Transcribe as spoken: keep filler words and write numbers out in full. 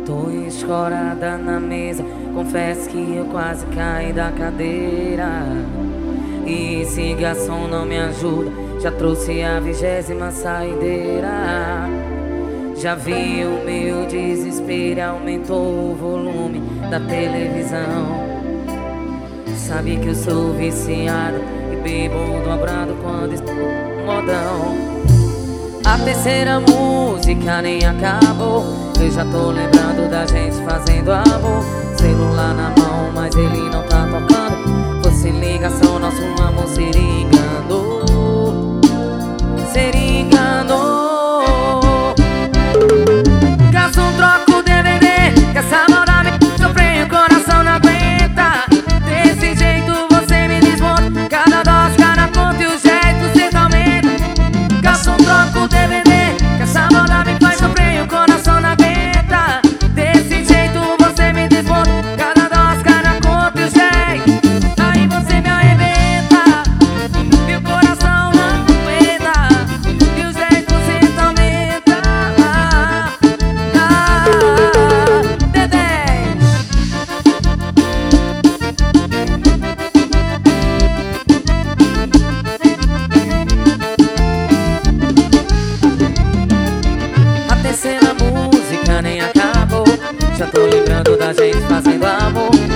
Tô escorada na mesa, confesso que eu quase caí da cadeira. E esse garçom não me ajuda, já trouxe a vigésima saideira. Já vi o meu desespero, aumentou o volume da televisão. Sabe que eu sou viciado e bebo dobrado quando estou modão. A terceira música nem acabou, eu já tô lembrando da gente fazendo amor. Celular na mão, mas ele não tá tocando. Fosse ligação, nosso amor se enganou. Se enganou. Garçom, troca o D V D, que essa moda me sofreu, o coração não aguenta. Desse jeito você me desmonta, cada dose, cada conta e o jeito cê aumenta. Garçom, troca o D V D, que essa moda me faz sofrer, o coração não aguenta. Desse jeito você me desmonta, cada dose, cada conta e o jeito. Aí você me arrebenta, meu coração não aguenta. E o jeito você aumenta. Ah, ah, D dez. A terceira música nem acabou, já tô lembrando da gente fazendo amor.